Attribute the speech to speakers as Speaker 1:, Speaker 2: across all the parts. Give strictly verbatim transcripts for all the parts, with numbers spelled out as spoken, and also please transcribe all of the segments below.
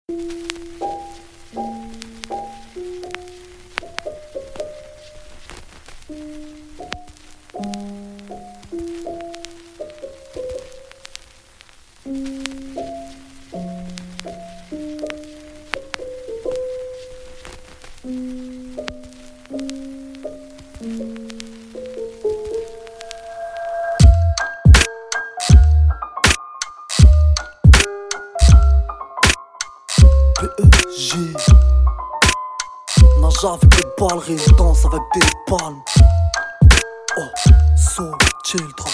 Speaker 1: P E J Nage avec des balles, résidence avec des palmes. Oh, so children.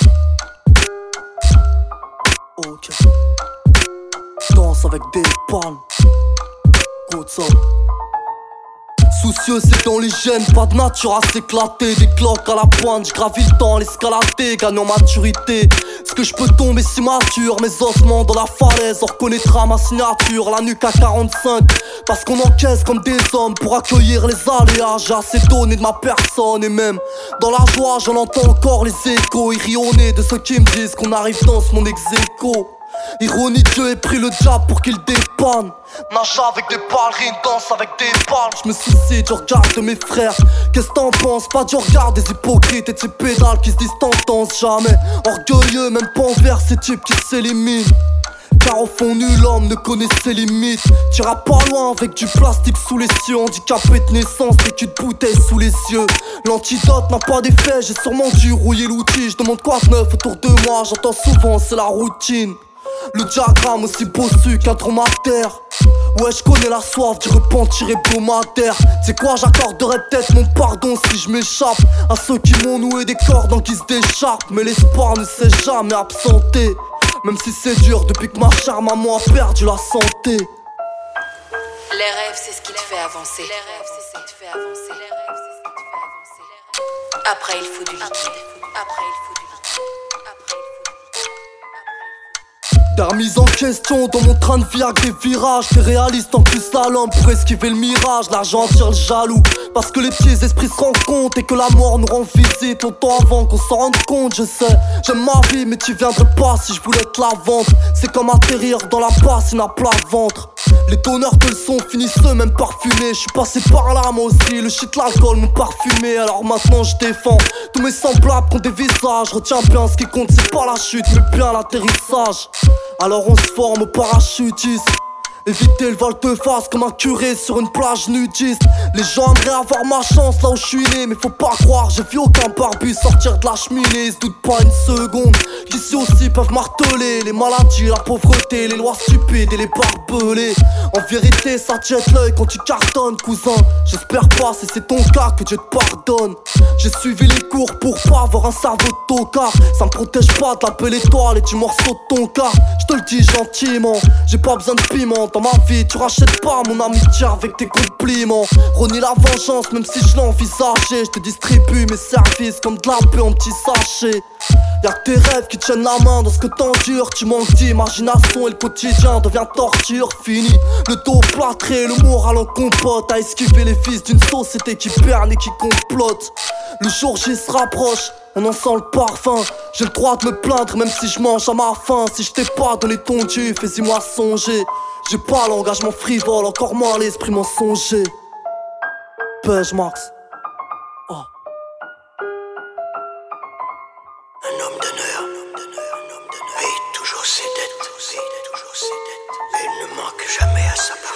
Speaker 1: Ok. Danse avec des palmes. Good so. Soucieux c'est dans les gènes, pas de nature à s'éclater. Des cloques à la pointe, j'gravis le temps, l'escalader, gagne en maturité. Est-ce que je peux tomber si mature? Mes ossements dans la falaise, on reconnaîtra ma signature. La nuque à quarante-cinq, parce qu'on encaisse comme des hommes pour accueillir les aléas. J'ai assez donné de ma personne et même dans la joie j'en entends encore les échos. Irionner de ceux qui me disent qu'on arrive dans ce monde ex-aequo. Ironie, Dieu ait pris le diable pour qu'il dépanne. Nage avec des ballerines, danse avec des palmes. Je me soucie du regard de mes frères. Qu'est-ce t'en penses? Pas du regard des hypocrites et de ces pédales qui se disent t'entendent jamais. Orgueilleux, même pas envers ces types qui s'éliminent. Car au fond nul homme ne connaît ses limites. T'iras pas loin avec du plastique sous les cieux. Handicapé de naissance, des culs de bouteille sous les yeux. L'antidote n'a pas d'effet, j'ai sûrement dû rouiller l'outil. Je demande quoi de neuf autour de moi, j'entends souvent c'est la routine. Le diagramme aussi bossu qu'un dromadaire. Ouais, je connais la soif du repentir hebdomadaire. C'est quoi, j'accorderais peut-être mon pardon si je m'échappe à ceux qui m'ont noué des cordes en guise d'écharpe. Mais l'espoir ne s'est jamais absenté, même si c'est dur depuis que ma chère maman a perdu la santé.
Speaker 2: Les rêves, c'est ce qui te fait avancer. Les rêves, c'est ce qui te fait avancer. Les rêves, c'est ce qui te fait avancer. Après, il faut du liquide. Après, il faut du liquide.
Speaker 1: Des remises en question dans mon train de vie avec des virages. T'es réaliste en plus la lampe pour esquiver le mirage. L'argent tire le jaloux parce que les petits esprits se rendent compte et que la mort nous rend visite longtemps avant qu'on s'en rende compte. Je sais, j'aime ma vie mais tu viendrais pas si je voulais te la vendre. C'est comme atterrir dans la bassine à plat ventre. Les donneurs de leçons finissent eux-mêmes parfumés. Je suis passé par là moi aussi, le shit, l'alcool m'ont parfumé. Alors maintenant je défends tous mes semblables qui ont des visages. Retiens bien, ce qui compte c'est pas la chute mais bien l'atterrissage. Alors on se forme au parachutisme. Éviter le volte-face comme un curé sur une plage nudiste. Les gens aimeraient avoir ma chance là où je suis né, mais faut pas croire, j'ai vu aucun barbu sortir de la cheminée. Se doute pas une seconde qu'ici aussi peuvent marteler les maladies, la pauvreté, les lois stupides et les barbelés. En vérité ça te jette l'œil quand tu cartonnes cousin. J'espère pas si c'est ton cas que Dieu te pardonne. J'ai suivi les cours pour pas avoir un cerveau de tocard. Ça me protège pas de la belle étoile et du morceau de ton cas. Je te le dis gentiment, j'ai pas besoin de piment. Dans ma vie, tu rachètes pas mon amitié avec tes compliments. Renie la vengeance, même si je l'envisageais. Je te distribue mes services comme de la peur en petits sachets. Y'a que tes rêves qui tiennent la main dans ce que t'endures. Tu manques d'imagination et le quotidien devient torture. Fini, le dos plâtré, le moral en compote. À esquiver les fils d'une société qui perd et qui complote. Le jour J se rapproche, on en sent le parfum. J'ai le droit de me plaindre même si je mange à ma faim. Si je t'ai pas donné ton dû, fais-y moi songer. J'ai pas l'engagement frivole, encore moins l'esprit mensonger. Pêche Max. Oh.
Speaker 3: Un homme d'honneur paye toujours ses dettes. Et il ne manque jamais à sa part.